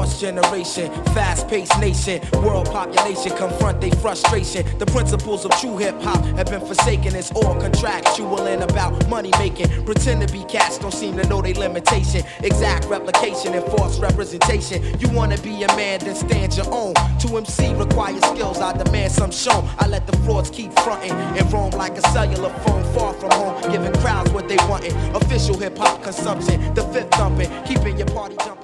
lost generation, fast-paced nation, world population confront their frustration. The principles of true hip-hop have been forsaken. It's all contractual and about money making. Pretend to be cats, don't seem to know their limitation. Exact replication and false representation. You wanna be a man, then stand your own. To MC requires skills, I demand some shown. I let the frauds keep fronting and roam like a cellular phone far from home, giving crowds what they wantin'. Official hip-hop consumption, the fifth thumping, keeping your party jumping.